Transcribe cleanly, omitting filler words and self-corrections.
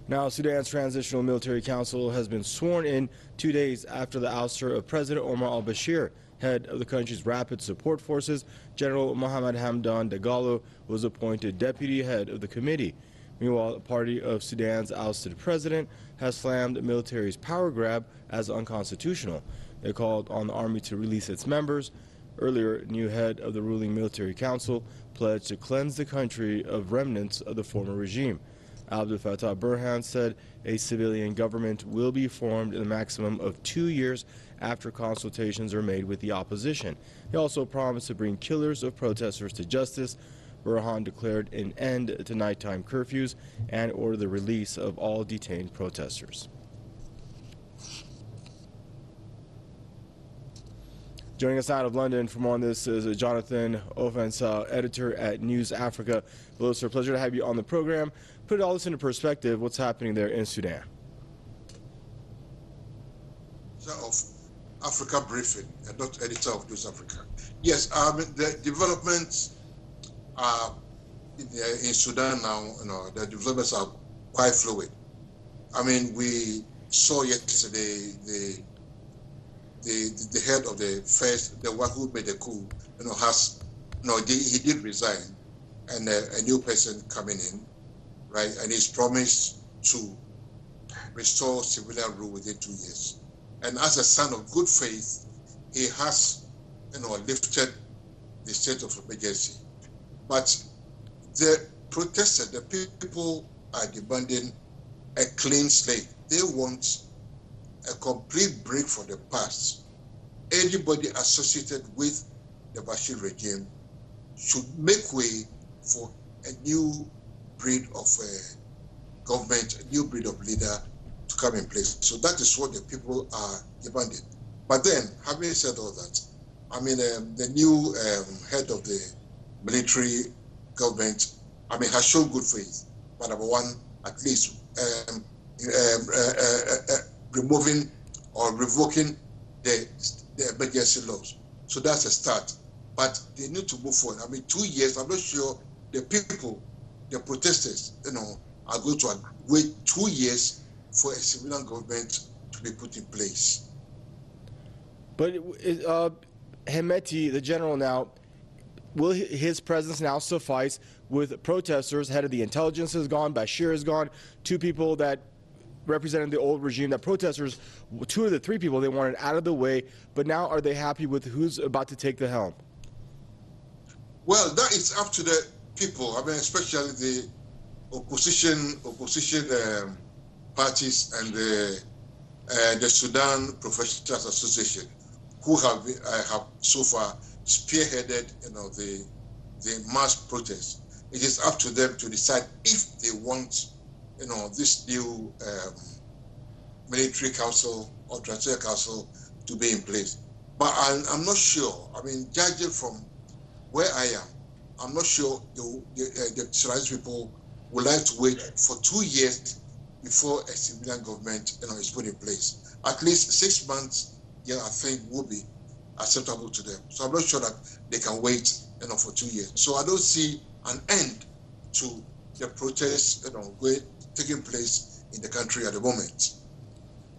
Now, Sudan's Transitional Military Council has been sworn in 2 days after the ouster of President Omar al-Bashir. Head of the country's Rapid Support Forces, General Mohammed Hamdan Dagalo, was appointed deputy head of the committee. Meanwhile, the party of Sudan's ousted president has slammed the military's power grab as unconstitutional. They called on the army to release its members. Earlier, new head of the ruling military council pledged to cleanse the country of remnants of the former regime. Abdel Fattah Burhan said a civilian government will be formed in a maximum of 2 years after consultations are made with the opposition. He also promised to bring killers of protesters to justice. Burhan declared an end to nighttime curfews and ordered the release of all detained protesters. Joining us out of London for more on this is Jonathan Offensa, editor at News Africa. Hello, sir. Pleasure to have you on the program. Put all this into perspective, what's happening there in Sudan? Of Africa Briefing, and not editor of News Africa. Yes, the developments in Sudan now, the developments are quite fluid. I mean, we saw yesterday the head of the one who made the coup, he did resign, and a new person coming in, right? And he's promised to restore civilian rule within 2 years. And as a sign of good faith, he has, lifted the state of emergency. But the protesters, the people are demanding a clean slate. They want a complete break from the past. Anybody associated with the Bashir regime should make way for a new breed of government, a new breed of leader to come in place. So that is what the people are demanding. But then, having said all that, I mean, the new head of the military government, has shown good faith. But number one, at least removing or revoking the emergency laws. So that's a start. But they need to move forward. 2 years, I'm not sure the people, the protesters, are going to wait 2 years for a civilian government to be put in place. But Hemeti, the general now, will his presence now suffice with protesters? Head of the intelligence is gone, Bashir is gone, 2 people that represented the old regime, that protesters, 2 of the 3 people they wanted out of the way, but now are they happy with who's about to take the helm? Well, that is up to the people, especially the opposition parties and the Sudan Professionals Association, who have so far spearheaded the mass protests. It is up to them to decide if they want this new military council or transitional council to be in place. But I'm not sure. Judging from where I am, I'm not sure the Sudanese people would like to wait for 2 years before a civilian government is put in place. At least 6 months, I think would be acceptable to them. So I'm not sure that they can wait for 2 years. So I don't see an end to the protests taking place in the country at the moment.